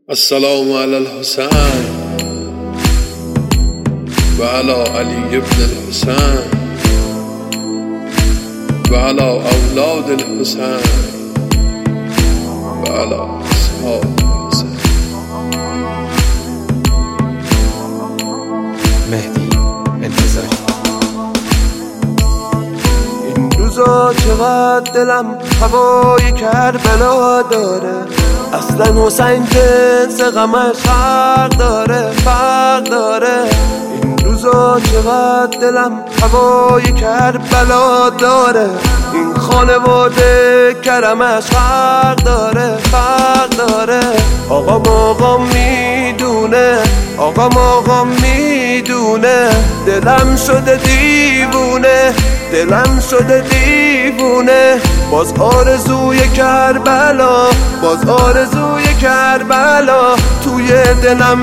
السلام على الحسين وعلى علي بن الحسين وعلى أولاد الحسين وعلى أصحاب الحسين. مهدی انتظاری. این روزا چقدر دلم هوای کربلا داره، اصلا حسین جنس غمش فرق داره. این روزا چقدر دلم هوای کربلا داره، این خانواده کرمش فرق داره. آقا میدونه، آقا میدونه، دلم شده دیوونه، باز آرزوی کربلا، توی دلم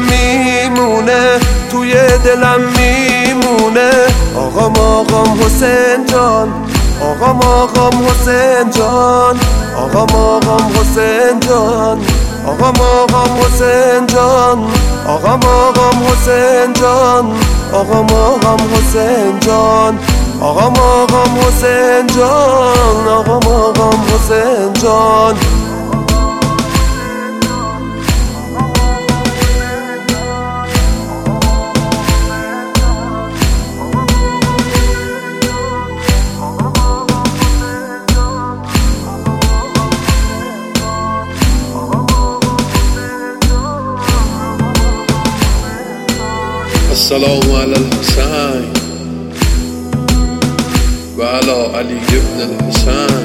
میمونه. آقام حسین جان، آقام حسین جان، آقام حسین جان، آقام حسین جان، آقام حسین جان، آقام حسین جان، آقام حسین جان، آقام حسین جان. السلام على الحسين وعلى علي بن الحسين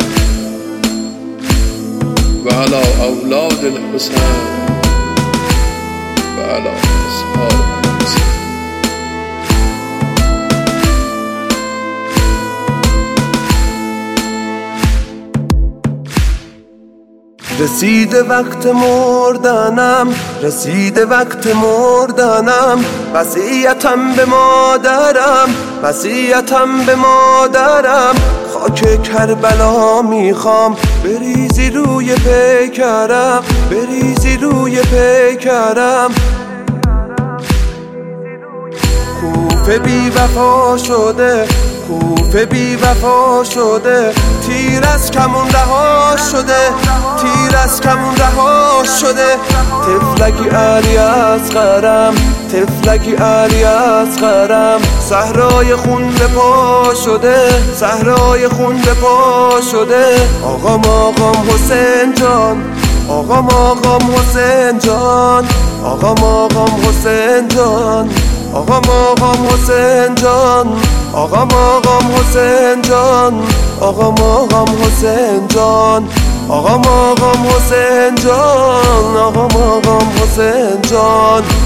وعلى أولاد الحسين وعلى أصحاب الحسين. رسیده وقت مردنم، وصیتم به مادرم، خاک کربلا میخوام بریزی روی پیکرم. کوفه بی وفا شده، تیر از کمون رها شده، تفلکی علی اصغرم، صحرای خون به پا شده. آقام حسین جان، آقام حسین جان، آقام حسین جان، آقام حسین جان، آقام حسین جان، آقام حسین جان، آقام حسین جان، آقام حسین جان.